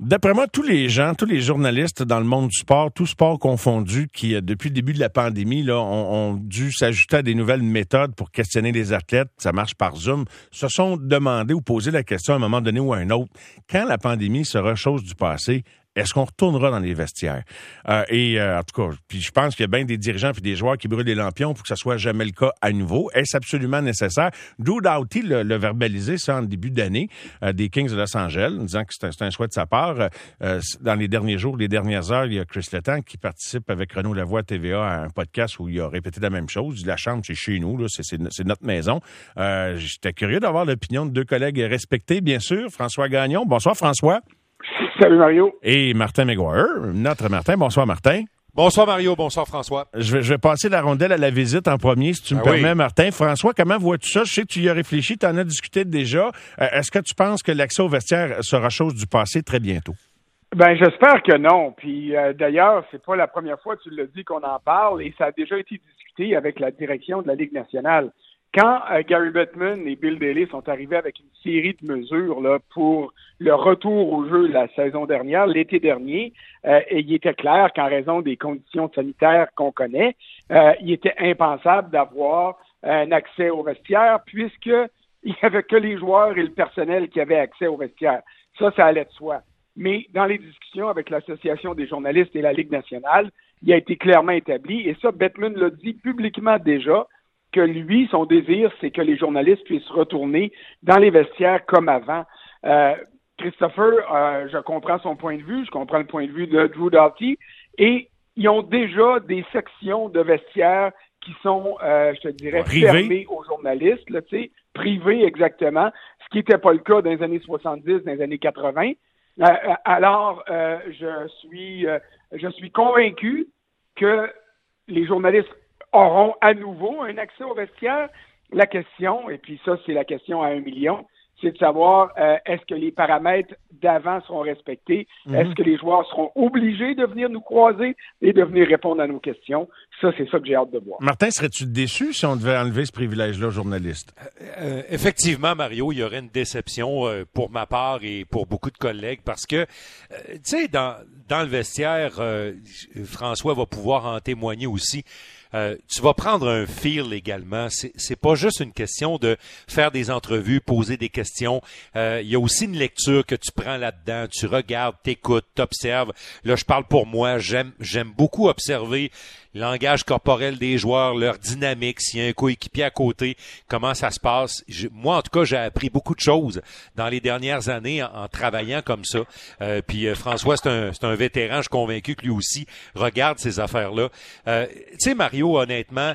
D'après moi, tous les journalistes dans le monde du sport, tout sport confondu, qui depuis le début de la pandémie là, ont dû s'ajouter à des nouvelles méthodes pour questionner les athlètes, ça marche par Zoom, se sont demandé ou posé la question à un moment donné ou à un autre, quand la pandémie sera chose du passé, est-ce qu'on retournera dans les vestiaires? En tout cas, puis je pense qu'il y a bien des dirigeants puis des joueurs qui brûlent les lampions pour que ça soit jamais le cas à nouveau. Est-ce absolument nécessaire? Drew Doughty l'a verbalisé ça en début d'année des Kings de Los Angeles, en disant que c'est un choix de sa part. Dans les derniers jours, les dernières heures, il y a Chris Letang qui participe avec Renaud Lavoie à TVA à un podcast où il a répété la même chose. La chambre, c'est chez nous, là, c'est notre maison. J'étais curieux d'avoir l'opinion de deux collègues respectés, bien sûr. François Gagnon. Bonsoir, François. Salut Mario. Et Martin McGuire, notre Martin. Bonsoir Martin. Bonsoir Mario, bonsoir François. Je vais passer la rondelle à la visite en premier, si tu me permets, Martin. François, comment vois-tu ça? Je sais que tu y as réfléchi, tu en as discuté déjà. Est-ce que tu penses que l'accès au vestiaire sera chose du passé très bientôt? Ben j'espère que non. Puis d'ailleurs, c'est pas la première fois, tu l'as dit, qu'on en parle et ça a déjà été discuté avec la direction de la Ligue nationale. Quand Gary Bettman et Bill Daly sont arrivés avec une série de mesures là, pour le retour au jeu la saison dernière, l'été dernier, et il était clair qu'en raison des conditions sanitaires qu'on connaît, il était impensable d'avoir un accès au vestiaire puisqu'il n'y avait que les joueurs et le personnel qui avaient accès au vestiaire. Ça allait de soi. Mais dans les discussions avec l'Association des journalistes et la Ligue nationale, il a été clairement établi, et ça, Bettman l'a dit publiquement déjà, que lui, son désir, c'est que les journalistes puissent retourner dans les vestiaires comme avant. Christopher, je comprends son point de vue, je comprends le point de vue de Drew Doughty, et ils ont déjà des sections de vestiaires qui sont, je te dirais, fermées aux journalistes, là, tu sais, privées exactement, ce qui n'était pas le cas dans les années 70, dans les années 80. Alors, je suis convaincu que les journalistes auront à nouveau un accès au vestiaire. La question, et puis ça, c'est la question à 1 million, c'est de savoir est-ce que les paramètres d'avant seront respectés? Est-ce que les joueurs seront obligés de venir nous croiser et de venir répondre à nos questions? Ça, c'est ça que j'ai hâte de voir. Martin, serais-tu déçu si on devait enlever ce privilège-là aux journalistes? Effectivement, Mario, il y aurait une déception pour ma part et pour beaucoup de collègues parce que, tu sais, dans le vestiaire, François va pouvoir en témoigner aussi. Tu vas prendre un feel également. C'est pas juste une question de faire des entrevues, poser des questions. Il y a aussi une lecture que tu prends là-dedans. Tu regardes, t'écoutes, t'observes. Là, je parle pour moi. J'aime beaucoup observer le langage corporel des joueurs, leur dynamique, s'il y a un coéquipier à côté, comment ça se passe. Moi, en tout cas, j'ai appris beaucoup de choses dans les dernières années en travaillant comme ça. Puis François, c'est un vétéran, je suis convaincu que lui aussi regarde ces affaires-là. Tu sais, Mario, honnêtement,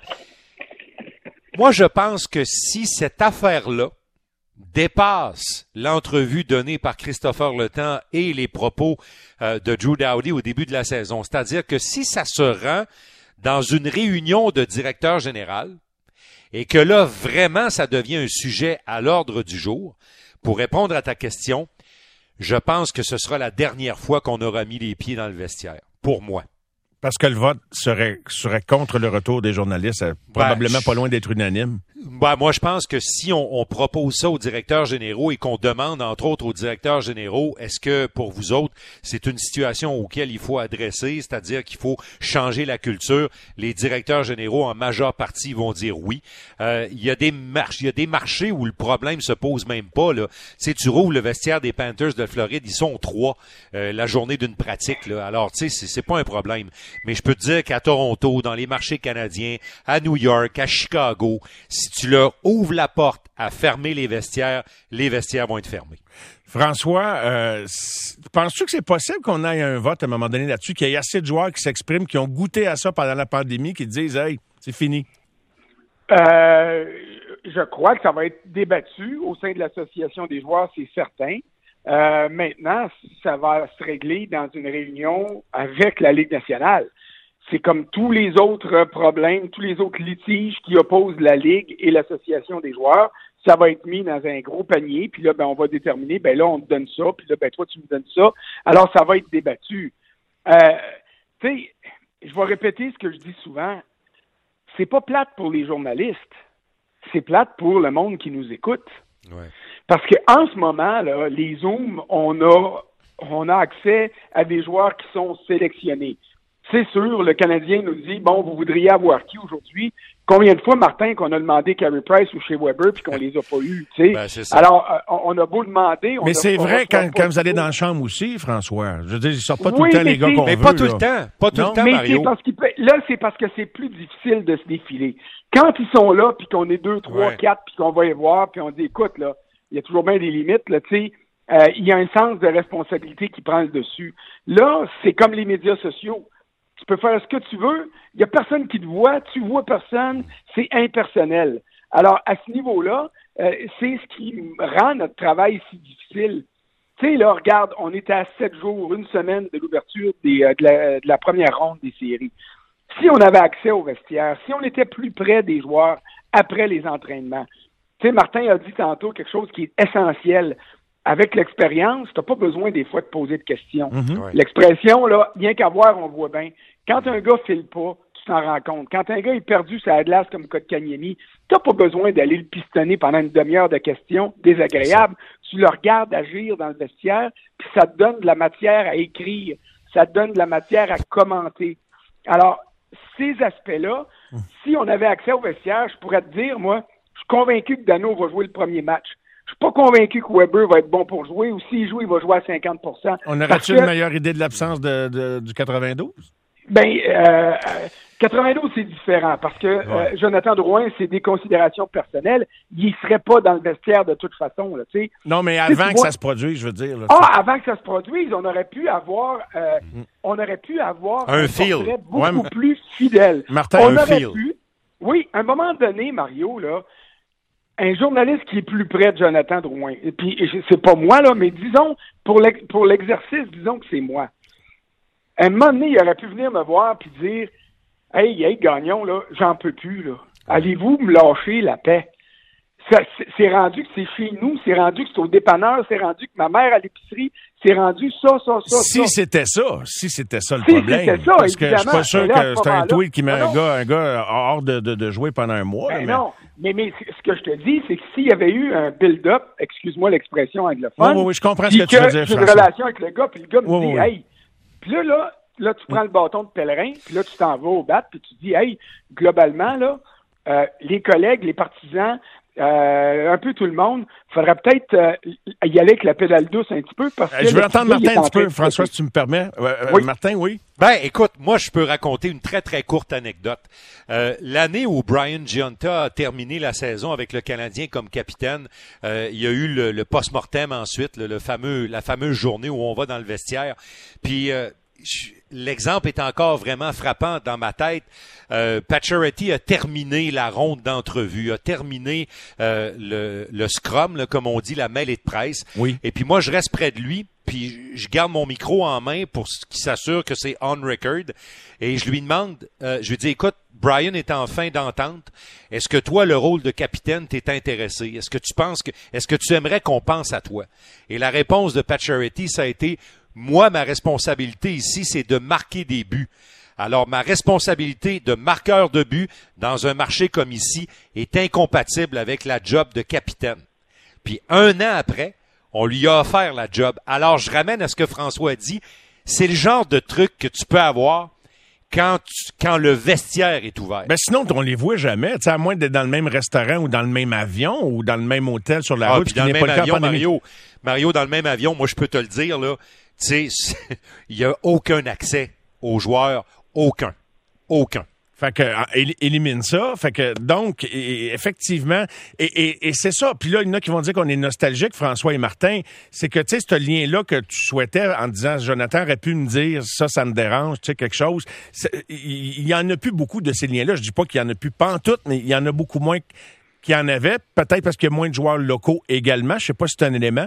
moi, je pense que si cette affaire-là dépasse l'entrevue donnée par Christopher Letang et les propos de Drew Doughty au début de la saison, c'est-à-dire que si ça se rend dans une réunion de directeur général et que là, vraiment, ça devient un sujet à l'ordre du jour, pour répondre à ta question, je pense que ce sera la dernière fois qu'on aura mis les pieds dans le vestiaire, pour moi. Parce que le vote serait contre le retour des journalistes, probablement pas loin d'être unanime. Moi, je pense que si on propose ça aux directeurs généraux et qu'on demande, entre autres, aux directeurs généraux, est-ce que, pour vous autres, c'est une situation auquel il faut adresser, c'est-à-dire qu'il faut changer la culture, les directeurs généraux, en majeure partie, vont dire oui. Il y a des marchés où le problème se pose même pas, là. Tu sais, tu rouvres le vestiaire des Panthers de Floride, ils sont 3 la journée d'une pratique, là. Alors, tu sais, c'est pas un problème. Mais je peux te dire qu'à Toronto, dans les marchés canadiens, à New York, à Chicago, si tu leur ouvres la porte à fermer les vestiaires vont être fermés. François, penses-tu que c'est possible qu'on aille un vote à un moment donné là-dessus, qu'il y ait assez de joueurs qui s'expriment, qui ont goûté à ça pendant la pandémie, qui disent « Hey, c'est fini ». Je crois que ça va être débattu au sein de l'association des joueurs, c'est certain. Maintenant, ça va se régler dans une réunion avec la Ligue nationale. C'est comme tous les autres problèmes, tous les autres litiges qui opposent la Ligue et l'association des joueurs. Ça va être mis dans un gros panier, puis là, on va déterminer, là, on te donne ça, puis là, toi, tu me donnes ça. Alors, ça va être débattu. Tu sais, je vais répéter ce que je dis souvent. C'est pas plate pour les journalistes. C'est plate pour le monde qui nous écoute. Ouais. Parce qu'en ce moment, là, les Zooms, on a on a accès à des joueurs qui sont sélectionnés. C'est sûr, le Canadien nous dit, bon, vous voudriez avoir qui aujourd'hui? Combien de fois, Martin, qu'on a demandé Carey Price ou chez Weber puis qu'on les a pas eus, tu sais? Ben, c'est ça. Alors, on a beau demander... Mais c'est vrai quand vous allez dans la chambre aussi, François. Je veux dire, ils sortent pas tout le temps les gars qu'on veut. Mais pas tout le temps. Pas tout le temps, Mario. Là, c'est parce que c'est plus difficile de se défiler. Quand ils sont là, puis qu'on est 2, 3, 4, puis qu'on va les voir, puis on dit, écoute, là, il y a toujours bien des limites, là, tu sais, il y a un sens de responsabilité qui prend le dessus. Là, c'est comme les médias sociaux. Tu peux faire ce que tu veux, il n'y a personne qui te voit, tu vois personne, c'est impersonnel. Alors, à ce niveau-là, c'est ce qui rend notre travail si difficile. Tu sais, là, regarde, on était à 7 jours, une semaine de l'ouverture de la première ronde des séries. Si on avait accès aux vestiaires, si on était plus près des joueurs après les entraînements, tu sais, Martin a dit tantôt quelque chose qui est essentiel. Avec l'expérience, tu n'as pas besoin des fois de poser de questions. Mm-hmm. L'expression, là, rien qu'à voir, on voit bien. Quand un gars file pas, tu t'en rends compte. Quand un gars est perdu sur la glace comme Kotkaniemi, tu n'as pas besoin d'aller le pistonner pendant une demi-heure de questions désagréables. Tu le regardes agir dans le vestiaire, puis ça te donne de la matière à écrire. Ça te donne de la matière à commenter. Alors, ces aspects-là, si on avait accès au vestiaire, je pourrais te dire, moi, je suis convaincu que Dano va jouer le premier match. Je suis pas convaincu que Weber va être bon pour jouer, ou s'il joue, il va jouer à 50%. On aurait-tu une meilleure idée de l'absence du 92? Ben, 92, c'est différent, parce que Jonathan Drouin, c'est des considérations personnelles. Il serait pas dans le vestiaire de toute façon, là, tu sais. Non, mais avant que ça se produise, je veux dire. Là, avant que ça se produise, on aurait pu avoir un feel beaucoup plus fidèle. Martin, on aurait pu. Oui, à un moment donné, Mario, là, un journaliste qui est plus près de Jonathan Drouin, et puis c'est pas moi, là, mais disons, pour l'exercice, disons que c'est moi. À un moment donné, il aurait pu venir me voir puis dire « Hey, Gagnon, là, j'en peux plus, là. Allez-vous me lâcher la paix? » C'est rendu que c'est chez nous, c'est rendu que c'est au dépanneur, c'est rendu que ma mère à l'épicerie, c'est rendu ça. Si c'était ça le problème. C'était ça, parce que je suis pas sûr que c'est un tweet qui met un gars hors de jouer pendant un mois. Ben non, mais ce que je te dis, c'est que s'il y avait eu un build-up, excuse-moi l'expression anglophone, oui, je comprends ce que tu veux dire, j'ai une relation avec le gars, puis le gars me dit « Hey », puis là, tu prends le bâton de pèlerin, puis là, tu t'en vas au bat, puis tu dis « Hey, globalement, là, les collègues, les partisans, un peu tout le monde, il faudrait peut-être y aller avec la pédale douce un petit peu. Parce que je veux entendre Martin un petit peu, François, si tu me permets. Oui. Martin, oui. Ben, écoute, moi, je peux raconter une très, très courte anecdote. L'année où Brian Gionta a terminé la saison avec le Canadien comme capitaine, il y a eu le post-mortem ensuite, la fameuse journée où on va dans le vestiaire. Puis, l'exemple est encore vraiment frappant dans ma tête. Pacioretty a terminé la ronde d'entrevue, a terminé le scrum, là, comme on dit, la mêlée de presse. Oui. Et puis moi, je reste près de lui, puis je garde mon micro en main pour qu'il s'assure que c'est on record. Et je lui demande, je lui dis, écoute, Brian est en fin d'entente. Est-ce que toi, le rôle de capitaine, t'es intéressé? Est-ce que tu aimerais qu'on pense à toi? Et la réponse de Pacioretty, ça a été, moi, ma responsabilité ici, c'est de marquer des buts. Alors, ma responsabilité de marqueur de but dans un marché comme ici est incompatible avec la job de capitaine. Puis, 1 an après, on lui a offert la job. Alors, je ramène à ce que François a dit. C'est le genre de truc que tu peux avoir quand le vestiaire est ouvert. Ben sinon, on les voit jamais. À moins d'être dans le même restaurant ou dans le même avion ou dans le même hôtel sur la route. Puis dans le même avion, Mario, dans le même avion, moi, je peux te le dire, là, tu sais, il n'y a aucun accès aux joueurs. Aucun. Fait que élimine ça. Fait que donc effectivement et c'est ça. Puis là il y en a qui vont dire qu'on est nostalgique, François et Martin. C'est que tu sais ce lien-là que tu souhaitais en disant Jonathan aurait pu me dire ça me dérange, tu sais quelque chose. Il y en a plus beaucoup de ces liens-là. Je dis pas qu'il y en a plus pantoute, mais il y en a beaucoup moins qu'il y en avait. Peut-être parce qu'il y a moins de joueurs locaux également. Je sais pas si c'est un élément.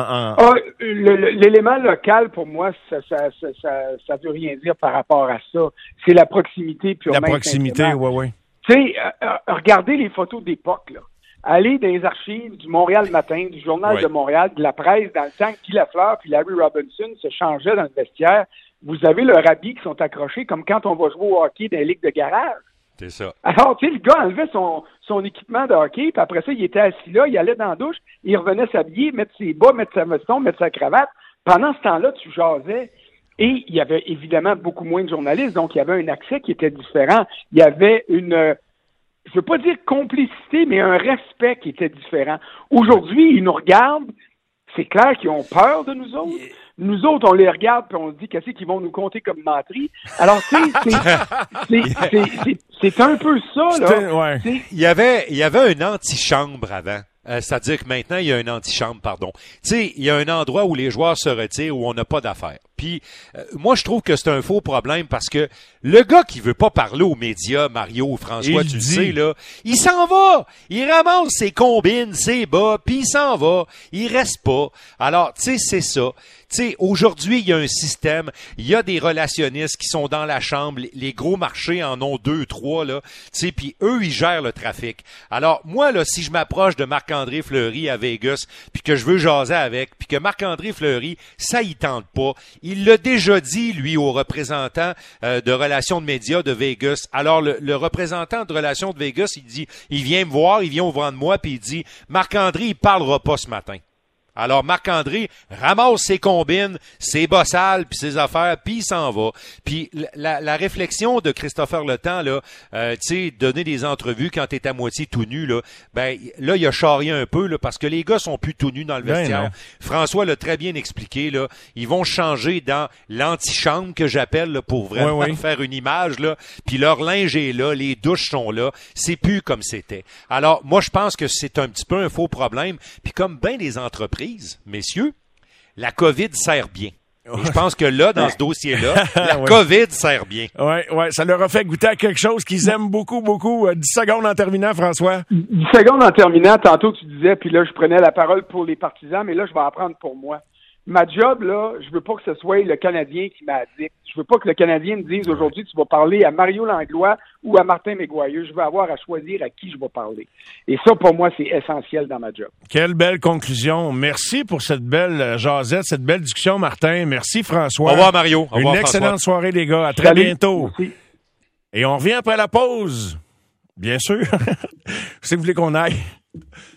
L'élément local, pour moi, ça veut rien dire par rapport à ça. C'est la proximité purement. La proximité, oui. Tu sais, regardez les photos d'époque, là. Allez dans les archives du Montréal Matin, du Journal de Montréal, de la presse, dans le temps que Guy Lafleur puis Larry Robinson se changeaient dans le vestiaire. Vous avez leurs habits qui sont accrochés comme quand on va jouer au hockey dans les ligues de garage. C'est ça. Alors, tu sais, le gars enlevait son équipement de hockey, puis après ça, il était assis là, il allait dans la douche, il revenait s'habiller, mettre ses bas, mettre sa veston, mettre sa cravate, pendant ce temps-là, tu jasais. Et il y avait évidemment beaucoup moins de journalistes, donc il y avait un accès qui était différent. Il y avait une, je veux pas dire complicité, mais un respect qui était différent. Aujourd'hui, ils nous regardent, c'est clair qu'ils ont peur de nous autres. Nous autres, on les regarde puis on se dit qu'est-ce qu'ils vont nous compter comme menterie. Alors, tu sais, c'est un peu ça, là. Ouais. Il y avait une antichambre avant. C'est-à-dire que maintenant, il y a une antichambre, pardon. Tu sais, il y a un endroit où les joueurs se retirent, où on n'a pas d'affaires. Puis, moi, je trouve que c'est un faux problème parce que le gars qui veut pas parler aux médias, Mario ou François, tu le sais, là, il s'en va. Il ramasse ses combines, ses bas, puis il s'en va. Il reste pas. Alors, tu sais, c'est ça. Tu sais, aujourd'hui, il y a un système, il y a des relationnistes qui sont dans la chambre, les gros marchés en ont 2, 3, là, tu sais, puis eux, ils gèrent le trafic. Alors, moi, là, si je m'approche de Marc-André Fleury à Vegas, puis que je veux jaser avec, puis que Marc-André Fleury, ça, il tente pas. Il l'a déjà dit, lui, au représentant de relations de médias de Vegas. Alors, le représentant de relations de Vegas, il dit, il vient me voir, il vient au devant de moi, puis il dit, Marc-André, il parlera pas ce matin. Alors, Marc-André ramasse ses combines, ses bossales, puis ses affaires, puis il s'en va. Puis la réflexion de Christopher Le Temps, là, tu sais, donner des entrevues quand t'es à moitié tout nu, là, ben là, il a charrié un peu, là, parce que les gars sont plus tout nus dans le vestiaire. François l'a très bien expliqué, là. Ils vont changer dans l'antichambre que j'appelle, là, pour vraiment faire une image, là. Puis leur linge est là, les douches sont là. C'est plus comme c'était. Alors, moi, je pense que c'est un petit peu un faux problème. Puis comme bien des entreprises, messieurs, la COVID sert bien. Et je pense que là, dans ce dossier-là, la COVID sert bien. Oui, ça leur a fait goûter à quelque chose qu'ils aiment beaucoup, beaucoup. 10 secondes en terminant, François. 10 secondes en terminant, tantôt tu disais, puis là, je prenais la parole pour les partisans, mais là, je vais en prendre pour moi. Ma job, là, je veux pas que ce soit le Canadien qui m'addicte. Je veux pas que le Canadien me dise aujourd'hui, tu vas parler à Mario Langlois ou à Martin Mégoyeux. Je veux avoir à choisir à qui je vais parler. Et ça, pour moi, c'est essentiel dans ma job. Quelle belle conclusion. Merci pour cette belle jasette, cette belle discussion, Martin. Merci, François. Au revoir, Mario. Au revoir, Une excellente François. soirée, les gars. À très bientôt. Merci. Et on revient après la pause. Bien sûr. C'est que vous voulez qu'on aille?